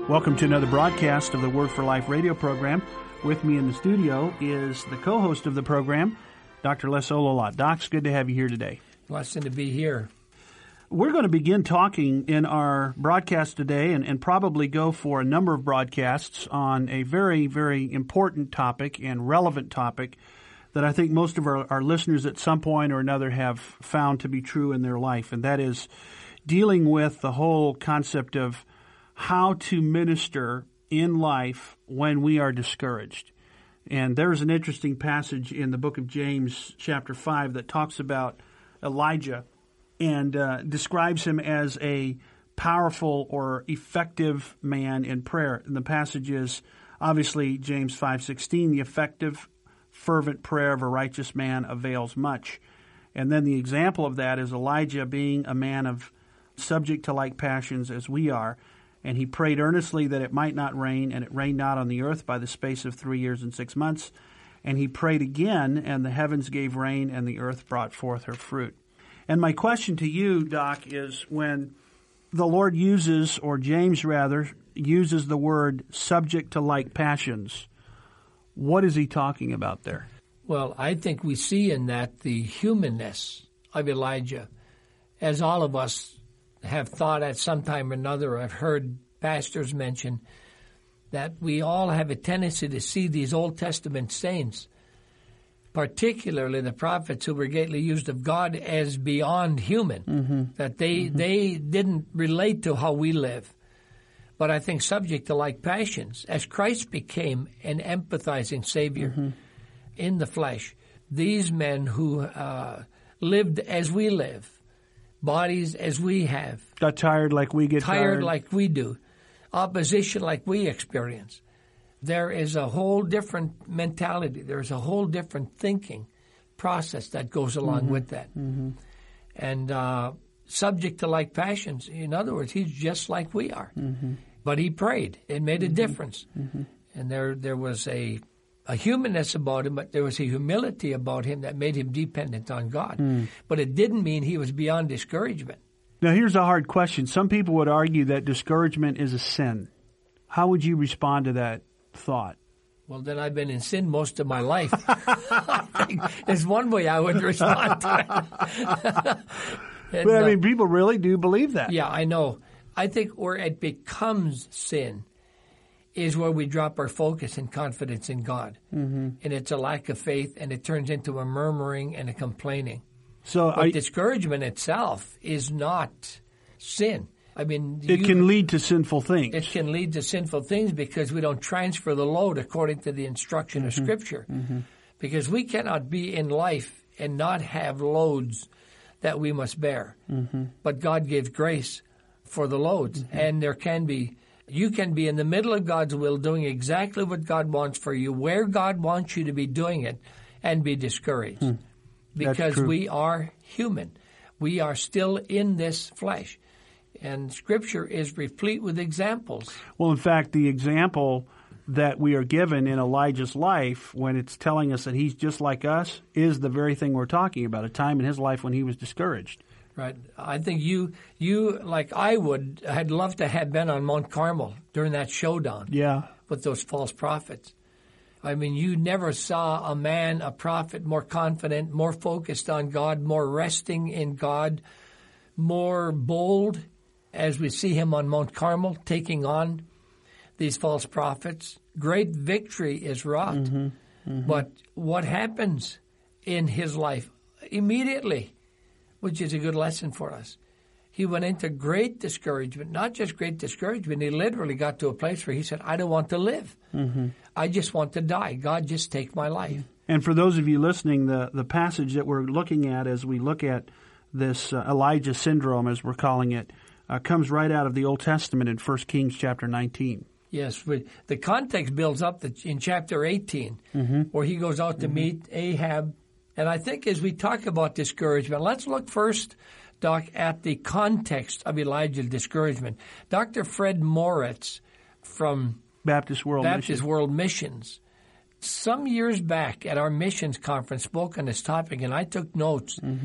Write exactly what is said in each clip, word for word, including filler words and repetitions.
Welcome to another broadcast of the Word for Life radio program. With me in the studio is the co-host of the program, Doctor Les Ololot. Doc, it's good to have you here today. Blessed to be here. We're going to begin talking in our broadcast today and, and probably go for a number of broadcasts on a very, very important topic and relevant topic that I think most of our, our listeners at some point or another have found to be true in their life, and that is dealing with the whole concept of how to minister in life when we are discouraged. And there's an interesting passage in the book of James, chapter five, that talks about Elijah and uh, describes him as a powerful or effective man in prayer. And the passage is obviously James five sixteen, the effective, fervent prayer of a righteous man avails much. And then the example of that is Elijah being a man of subject to like passions as we are. And he prayed earnestly that it might not rain, and it rained not on the earth by the space of three years and six months. And he prayed again, and the heavens gave rain, and the earth brought forth her fruit. And my question to you, Doc, is when the Lord uses, or James rather, uses the word subject to like passions, what is he talking about there? Well, I think we see in that the humanness of Elijah, as all of us have thought at some time or another. I've heard pastors mention that we all have a tendency to see these Old Testament saints, particularly the prophets who were greatly used of God, as beyond human, mm-hmm. that they mm-hmm. they didn't relate to how we live. But I think subject to like passions, as Christ became an empathizing Savior mm-hmm. in the flesh, these men who uh, lived as we live, bodies as we have. Got tired like we get tired. Tired like we do. Opposition like we experience. There is a whole different mentality. There's a whole different thinking process that goes along mm-hmm. with that. Mm-hmm. And uh, subject to like passions, in other words, he's just like we are. Mm-hmm. But he prayed. It made a mm-hmm. difference. Mm-hmm. And there there was a a humanness about him, but there was a humility about him that made him dependent on God. Mm. But it didn't mean he was beyond discouragement. Now, here's a hard question. Some people would argue that discouragement is a sin. How would you respond to that thought? Well, then I've been in sin most of my life. I think there's one way I would respond to it. and, but, I mean, uh, people really do believe that. Yeah, I know. I think where it becomes sin is where we drop our focus and confidence in God. Mm-hmm. And it's a lack of faith, and it turns into a murmuring and a complaining. So but I, discouragement itself is not sin. I mean, It you, can lead to sinful things. It can lead to sinful things because we don't transfer the load according to the instruction mm-hmm. of Scripture. Mm-hmm. Because we cannot be in life and not have loads that we must bear. Mm-hmm. But God gives grace for the loads. Mm-hmm. And there can be You can be in the middle of God's will doing exactly what God wants for you, where God wants you to be doing it, and be discouraged. Hmm. Because we are human. We are still in this flesh. And Scripture is replete with examples. Well, in fact, the example that we are given in Elijah's life when it's telling us that he's just like us is the very thing we're talking about, a time in his life when he was discouraged. Right. I think you, you like I would, had loved to have been on Mount Carmel during that showdown yeah. with those false prophets. I mean, you never saw a man, a prophet, more confident, more focused on God, more resting in God, more bold as we see him on Mount Carmel taking on these false prophets. Great victory is wrought. Mm-hmm. Mm-hmm. But what happens in his life immediately, which is a good lesson for us. He went into great discouragement, not just great discouragement. He literally got to a place where he said, I don't want to live. Mm-hmm. I just want to die. God, just take my life. And for those of you listening, the, the passage that we're looking at as we look at this uh, Elijah syndrome, as we're calling it, uh, comes right out of the Old Testament in First Kings chapter nineteen. Yes, the context builds up in chapter eighteen, mm-hmm. where he goes out to mm-hmm. meet Ahab. And I think as we talk about discouragement, let's look first, Doc, at the context of Elijah's discouragement. Doctor Fred Moritz from Baptist World Baptist Mission. World Missions, some years back at our missions conference, spoke on this topic, and I took notes mm-hmm.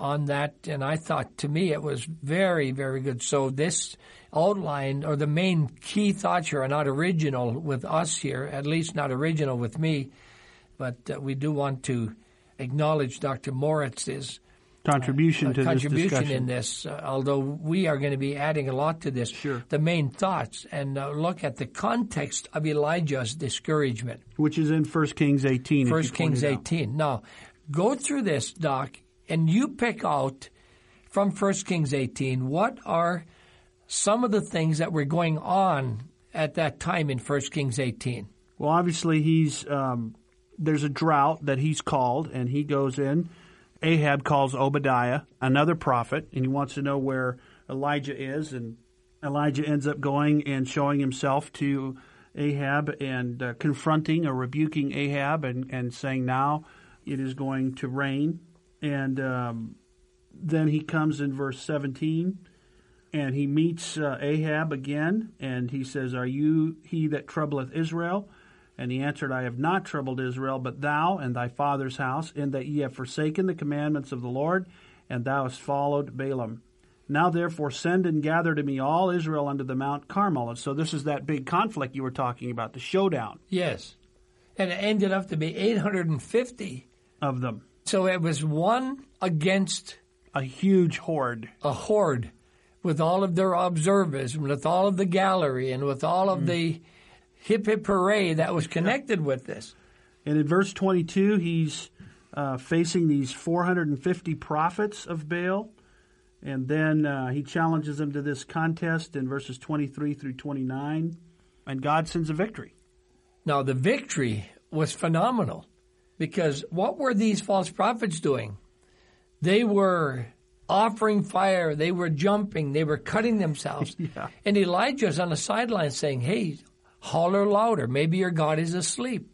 on that, and I thought, to me, it was very, very good. So this outline, or the main key thoughts here, are not original with us here, at least not original with me, but uh, we do want to acknowledge Doctor Moritz's contribution uh, to contribution this discussion in this, uh, although we are going to be adding a lot to this. Sure. The main thoughts, and uh, look at the context of Elijah's discouragement. which is in First Kings eighteen. First Kings eighteen. Now, go through this, Doc, and you pick out from First Kings eighteen what are some of the things that were going on at that time in First Kings eighteen. Well, obviously, he's um, there's a drought that he's called, and he goes in. Ahab calls Obadiah, another prophet, and he wants to know where Elijah is. And Elijah ends up going and showing himself to Ahab and uh, confronting or rebuking Ahab and, and saying, now it is going to rain. And um, then he comes in verse seventeen, and he meets uh, Ahab again, and he says, are you he that troubleth Israel? And he answered, I have not troubled Israel, but thou and thy father's house, in that ye have forsaken the commandments of the Lord, and thou hast followed Balaam. Now therefore send and gather to me all Israel unto the Mount Carmel. And so this is that big conflict you were talking about, the showdown. Yes. And it ended up to be eight hundred fifty of them. So it was one against a huge horde. A horde with all of their observers, with all of the gallery, and with all of mm. the hip hip hooray that was connected yeah. with this. And in verse twenty-two, he's uh, facing these four hundred fifty prophets of Baal. And then uh, he challenges them to this contest in verses twenty-three through twenty-nine. And God sends a victory. Now, the victory was phenomenal, because what were these false prophets doing? They were offering fire. They were jumping. They were cutting themselves. yeah. And Elijah's on the sideline saying, hey, holler louder. Maybe your God is asleep.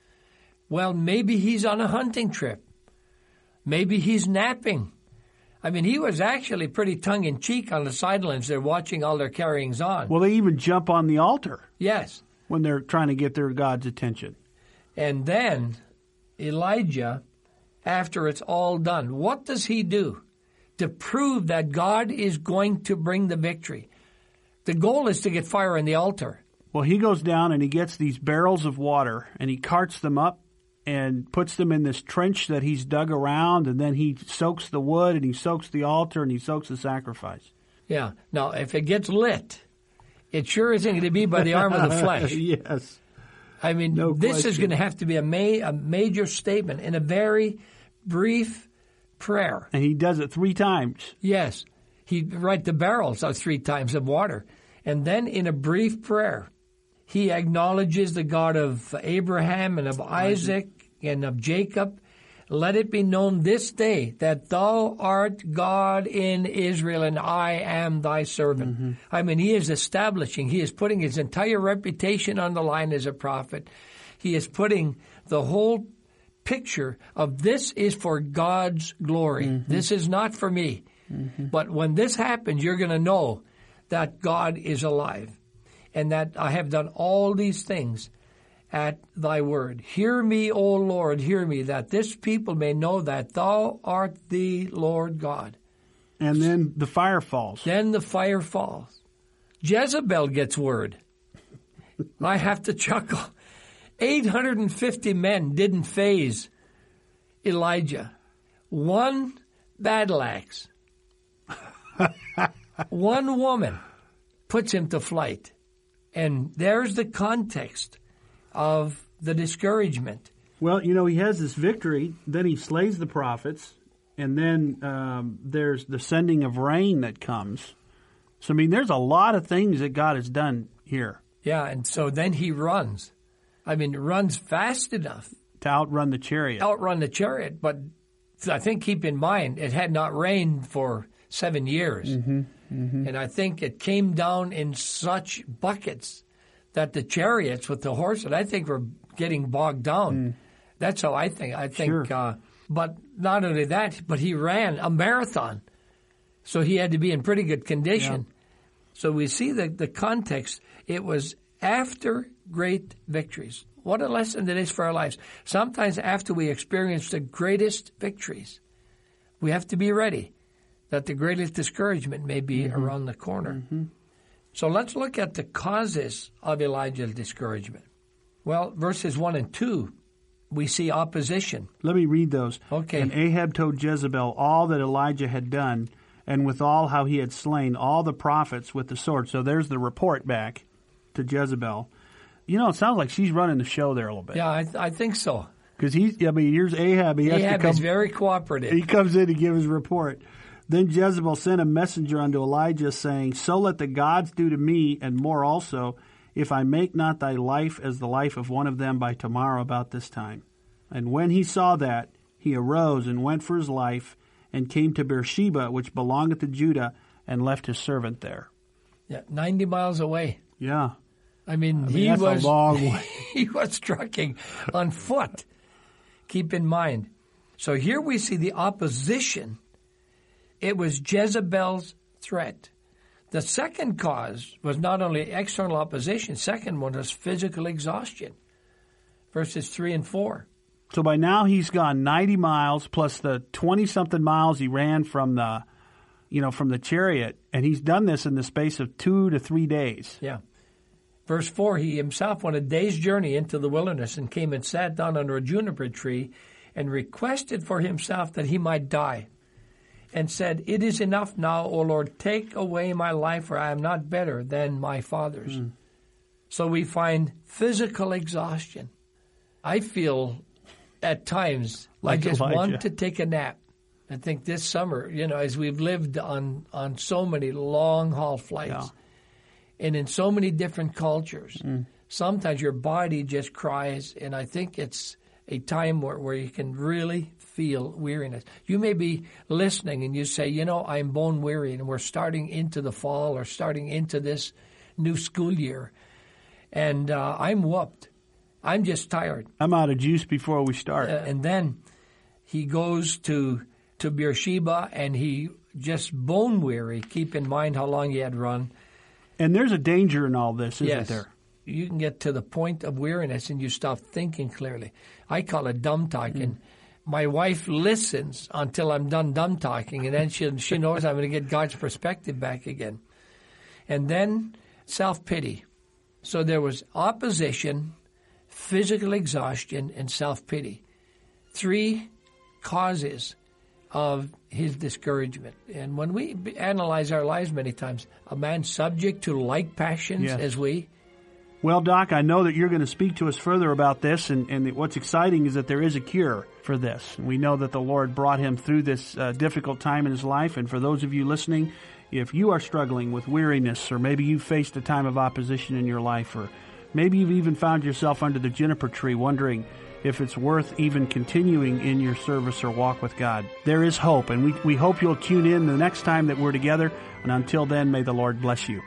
Well, maybe he's on a hunting trip. Maybe he's napping. I mean, he was actually pretty tongue-in-cheek on the sidelines. They're watching all their carryings on. Well, they even jump on the altar. Yes. When they're trying to get their God's attention. And then Elijah, after it's all done, what does he do to prove that God is going to bring the victory? The goal is to get fire on the altar. Well, he goes down and he gets these barrels of water and he carts them up and puts them in this trench that he's dug around, and then he soaks the wood and he soaks the altar and he soaks the sacrifice. Yeah. Now, if it gets lit, it sure isn't going to be by the arm of the flesh. Yes. I mean, no this question. is going to have to be a, ma- a major statement in a very brief prayer. And he does it three times. Yes. He write the barrels out three times of water. And then in a brief prayer, he acknowledges the God of Abraham and of Isaac and of Jacob. Let it be known this day that thou art God in Israel, and I am thy servant. Mm-hmm. I mean, he is establishing, he is putting his entire reputation on the line as a prophet. He is putting the whole picture of this is for God's glory. Mm-hmm. This is not for me. Mm-hmm. But when this happens, you're going to know that God is alive, and that I have done all these things at thy word. Hear me, O Lord, hear me, that this people may know that thou art the Lord God. And then the fire falls. Then the fire falls. Jezebel gets word. I have to chuckle. eight hundred fifty men didn't faze Elijah. One battle axe. One woman puts him to flight. And there's the context of the discouragement. Well, you know, he has this victory, then he slays the prophets, and then um, there's the sending of rain that comes. So, I mean, there's a lot of things that God has done here. Yeah, and so then he runs. I mean, runs fast enough. To outrun the chariot. Outrun the chariot, but I think, keep in mind, it had not rained for seven years. Mm-hmm. Mm-hmm. And I think it came down in such buckets that the chariots with the horses, I think, were getting bogged down. Mm. That's how I think. I think, sure. uh, but not only that, but he ran a marathon. So he had to be in pretty good condition. Yeah. So we see the, the context. It was after great victories. What a lesson that is for our lives. Sometimes after we experience the greatest victories, We have to be ready that the greatest discouragement may be mm-hmm. around the corner. Mm-hmm. So let's look at the causes of Elijah's discouragement. Well, verses one and two, we see opposition. Let me read those. Okay. And Ahab told Jezebel all that Elijah had done, and withal how he had slain all the prophets with the sword. So there's the report back to Jezebel. You know, it sounds like she's running the show there a little bit. Yeah, I, th- I think so. Because he's, I mean, here's Ahab. He has Ahab to come, is very cooperative. He comes in to give his report. Then Jezebel sent a messenger unto Elijah, saying, So let the gods do to me, and more also, if I make not thy life as the life of one of them by tomorrow about this time. And when he saw that, he arose and went for his life, and came to Beersheba, which belongeth to Judah, and left his servant there. Yeah, ninety miles away. Yeah. I mean, I mean he that's was a long way. he was trucking on foot. Keep in mind. So here we see the opposition. It was Jezebel's threat. The second cause was not only external opposition, second one was physical exhaustion. Verses three and four. So by now he's gone ninety miles plus the twenty-something miles he ran from the, you know, from the chariot, and he's done this in the space of two to three days. Yeah. Verse four, he himself went a day's journey into the wilderness and came and sat down under a juniper tree and requested for himself that he might die, and said, It is enough now, O Lord, take away my life, for I am not better than my fathers. Mm. So we find physical exhaustion. I feel at times like I just Elijah. want to take a nap. I think this summer, you know, as we've lived on, on so many long-haul flights yeah. and in so many different cultures, mm. sometimes your body just cries, and I think it's a time where, where you can really feel weariness. You may be listening and you say, you know, I'm bone weary, and we're starting into the fall or starting into this new school year, and uh, I'm whooped. I'm just tired. I'm out of juice before we start. Uh, and then he goes to to Beersheba, and he just bone weary. Keep in mind how long he had run. And there's a danger in all this, isn't yes. there? You can get to the point of weariness and you stop thinking clearly. I call it dumb talking. Mm. My wife listens until I'm done dumb talking, and then she she knows I'm going to get God's perspective back again. And then self-pity. So there was opposition, physical exhaustion, and self-pity. Three causes of his discouragement. And when we analyze our lives many times, a man subject to like passions yes. as we. Well, Doc, I know that you're going to speak to us further about this, and, and what's exciting is that there is a cure for this. We know that the Lord brought him through this uh, difficult time in his life, and for those of you listening, if you are struggling with weariness, or maybe you faced a time of opposition in your life, or maybe you've even found yourself under the juniper tree wondering if it's worth even continuing in your service or walk with God, there is hope, and we, we hope you'll tune in the next time that we're together, and until then, may the Lord bless you.